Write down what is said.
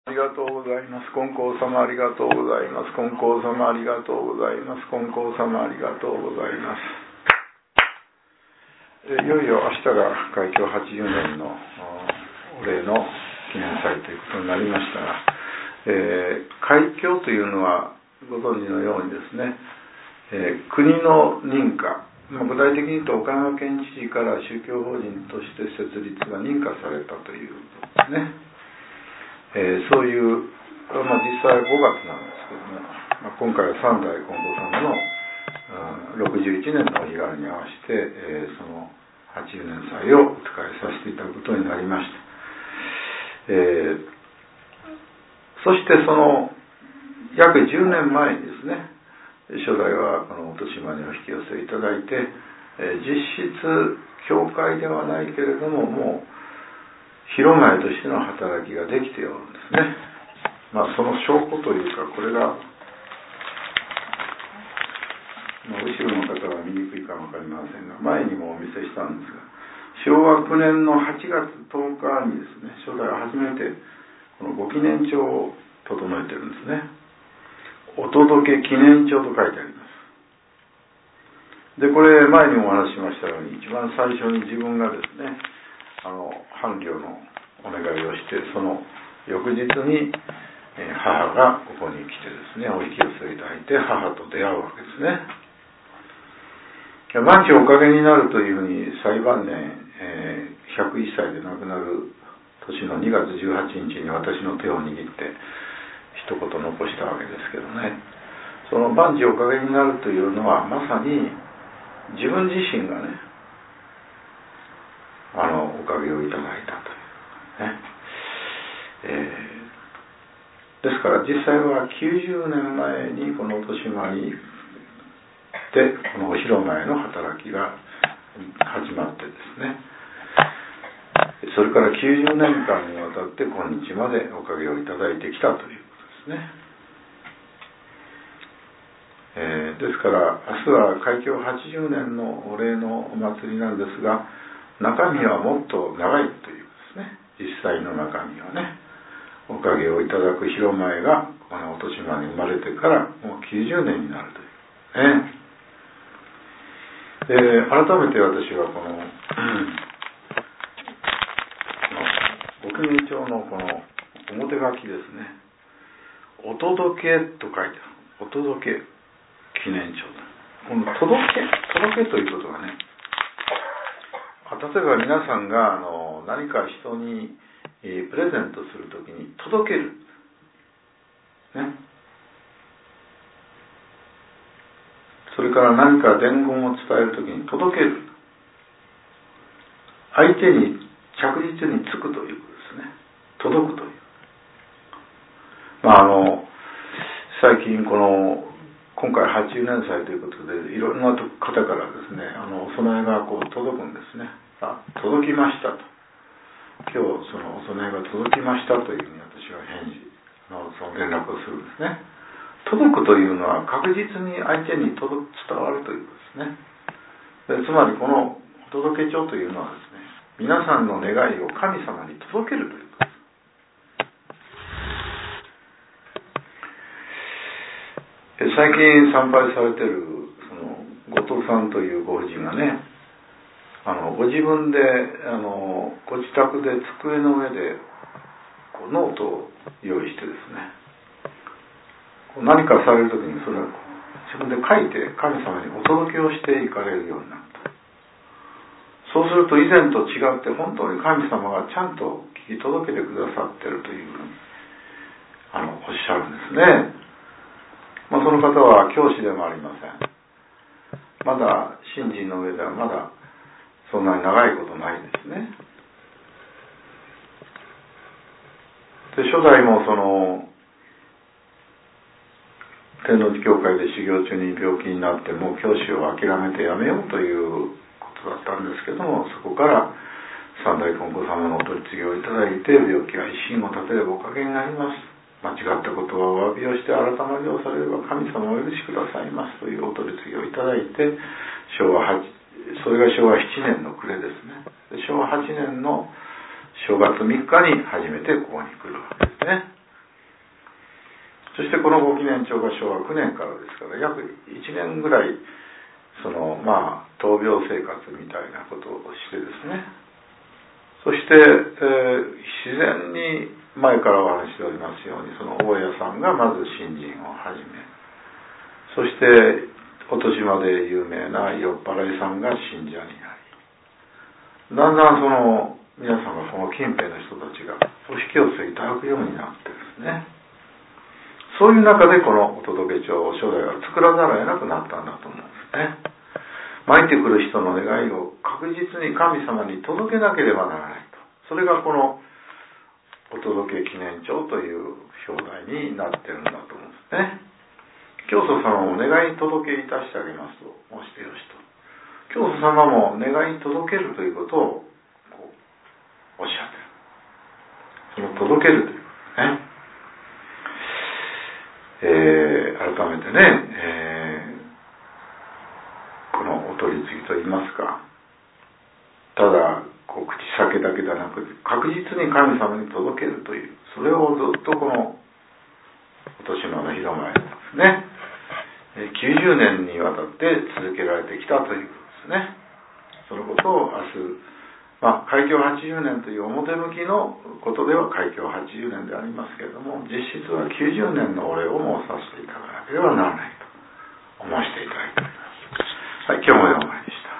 ありがとうございます。金光様ありがとうございます。金光様ありがとうございます。金光様ありがとうございます。いよいよ明日が開教80年のお礼の記念祭ということになりましたが、開教というのはご存知のようにですね、国の認可、具体的に言うと岡山県知事から宗教法人として設立が認可されたということですね。そういう、実際5月なんですけども、今回は三代金光様の61年のお日柄に合わせて、その80年祭をお使いさせていただくことになりました。そしてその約10年前にですね、初代はこの音島にお引き寄せいただいて、実質教会ではないけれども、もう広前としての働きができておるんですね。その証拠というか、これが、後ろの方は見にくいかもわかりませんが、前にもお見せしたんですが、昭和9年の8月10日にですね、初代は初めてこのご記念帳を整えてるんですね。お届け記念帳と書いてあります。で、これ前にもお話ししましたように、一番最初に自分がですね、伴侶のお願いをして、その翌日に母がここに来てですね、お引き寄せいただいて母と出会うわけですね。万事おかげになるというふうに最晩年、101歳で亡くなる年の2月18日に私の手を握って一言残したわけですけどね、その万事おかげになるというのはまさに自分自身がね、おかげをいただいたというね、ですから実際は90年前にこの音島にでこのお広前の働きが始まってですね、それから90年間にわたって今日までおかげをいただいてきたということですね。ですから明日は開教80年のお礼のお祭りなんですが、中身はもっと長いということですね。実際の中身はね、おかげをいただく広前がこの音島に生まれてからもう90年になるというね。改めて私はこのご記念帳のこの表書きですね、お届けと書いてある。お届け記念帳だ。この届けということがね、例えば皆さんが何か人にプレゼントするときに届けるね、それから何か伝言を伝えるときに届ける、相手に着実につくということですね。届くという。最近今回80年祭ということでいろんな方からですね、お供えが届くんですね。届きましたと。今日そのお供えが届きましたというふうに私はその連絡をするんですね。届くというのは確実に相手に伝わるということですね。つまりこのお届け帳というのはですね、皆さんの願いを神様に届けるということです。最近参拝されている後藤さんというご婦人がね、ご自分でご自宅で机の上でノートを用意してですね、何かされるときにそれを自分で書いて神様にお届けをしていかれるようになった。そうすると以前と違って本当に神様がちゃんと聞き届けてくださっているというふうにおっしゃるんですね。その方は教師でもありません。まだ信心の上ではまだそんなに長いことないですね。で、初代も天王寺教会で修行中に病気になってもう教師を諦めてやめようということだったんですけども、そこから三代金光様のお取り次ぎをいただいて、病気は一心を立てればおかげになります、間違ったことはお詫びをして改まりをされれば神様お許しくださいますというお取り次ぎをいただいて、それが昭和7年の暮れですね。で、昭和8年の正月3日に初めてここに来るわけですね。 そしてこのご記念帳が昭和9年からですから、約1年ぐらい闘病生活みたいなことをしてですね、そして、自然に前からお話しておりますように、その大家さんがまず信心を始め、そしてお年まで有名な酔っ払いさんが信者になり、だんだんその皆さんがこの近辺の人たちがお引き寄せいただくようになってですね、そういう中でこのお届け帳を初代は作らざるを得なくなったんだと思うんですね。参ってくる人の願いを確実に神様に届けなければならないと。それがこのお届け記念帳という表題になってるんだと思うんですね。教祖様も願い届けいたしてあげますと申してよしと。教祖様も願い届けるということをおっしゃってる。その届けるということですね。改めてね、このお取り次ぎといいますか、ただ口先だけではなく確実に神様に届けるという、それをずっとこのお年間の広間へですね、90年にわたって続けられてきたということですね。そのことを明日、開教80年という表向きのことでは開教80年でありますけれども、実質は90年のお礼を申させていただかなければならないと思わせていただいております。はい、今日もお参りします。